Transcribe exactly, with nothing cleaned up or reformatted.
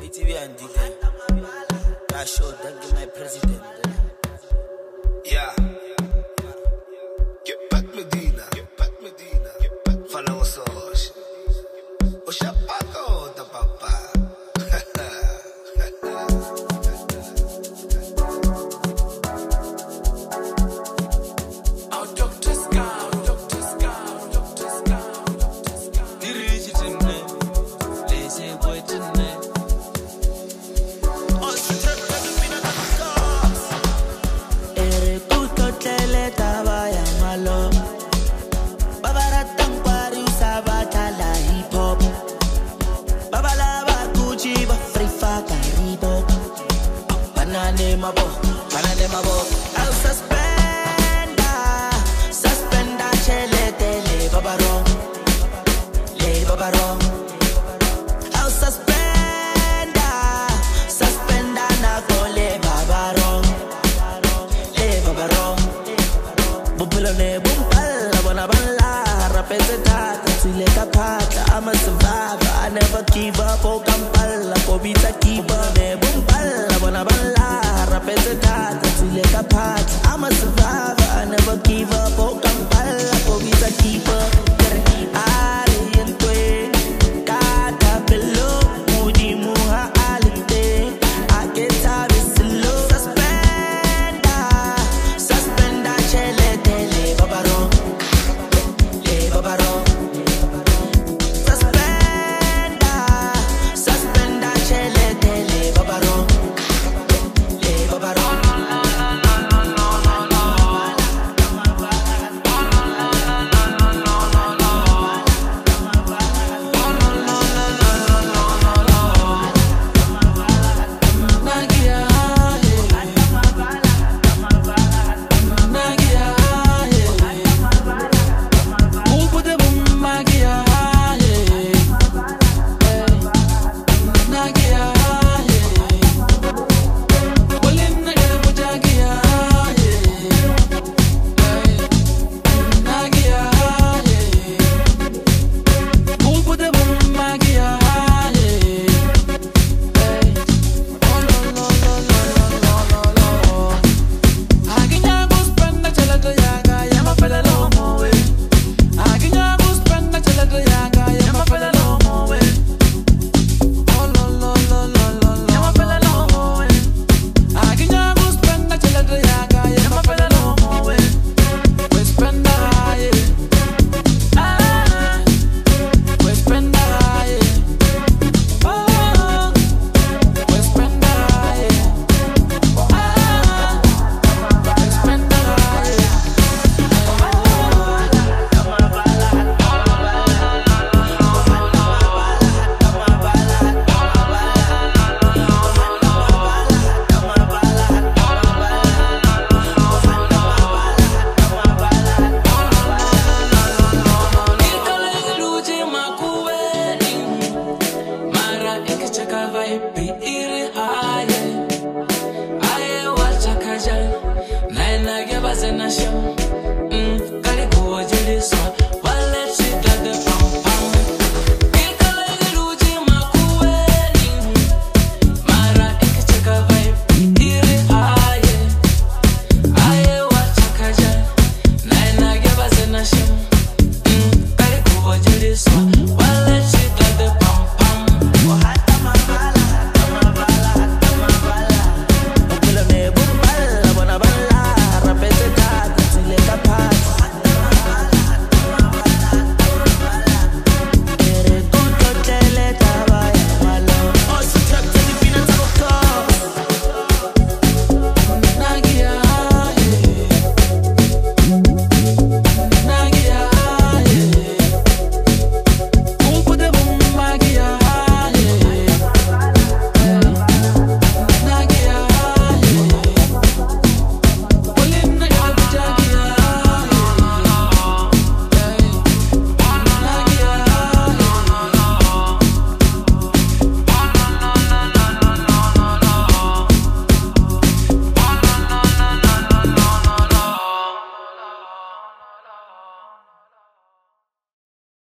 T V and D J. I showed that give my president. Yeah. Get back Medina. Get back Medina. Get back. Follow us all. Oshapago the papa. I'll suspenda, suspenda chelete le babaro, le babaro. I'll suspenda, suspenda na ko le babaro, le babaro. Bupelo ne bumpala, bona bala, rapete tata, sile kapata. I'm a survivor, I never give up. Oh kampala, pobita keeper ne bumpala, bona bala. I'm a survivor, I never give up. Oh, Kampala, always a keeper. Ali and Twain, Kata below, Moody Muha Alite. I get tired of slow. Suspenda, suspenda, chelete, le babaro, le babaro. Suspenda, suspenda, chelete, le babaro, le babaro. Aye, watch a kaja, nine I give us a nation.